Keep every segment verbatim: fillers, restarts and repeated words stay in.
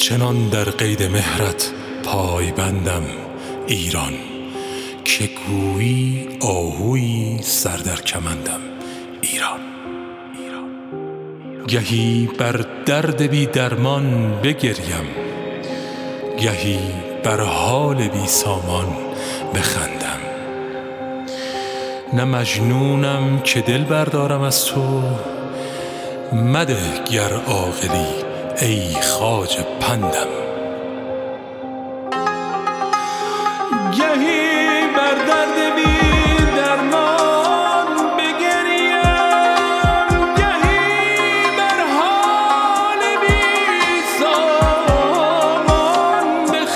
چنان در قید مهرت پای بندم ایران، که گویی آهویی سر در کمندم ایران. گهی بر درد بی درمان بگریم، گهی بر حال بی سامان بخندم. نه مجنونم که دل بردارم از تو، مده گر عاقلی ای خواجه پندم. گهی بر درد بی درمان بگریم، گهی بر حال بی سامان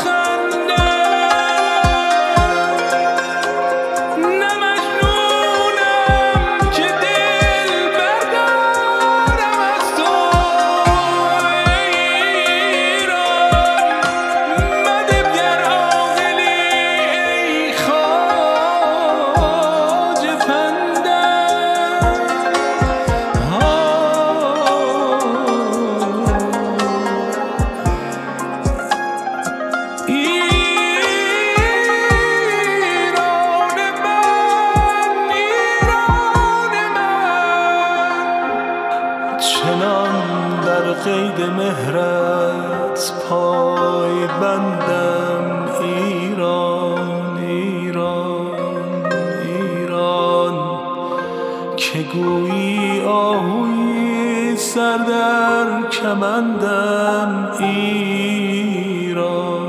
بخندم. نه مجنونم که دل بردارم از تو ایران، مده گر عاقلی ای خواجه پندم. ایران من، ایران من، چنان در قید مهرت پای بندم ایران، ایران، ایران، که گویی آهویی سر در کمندم ایران.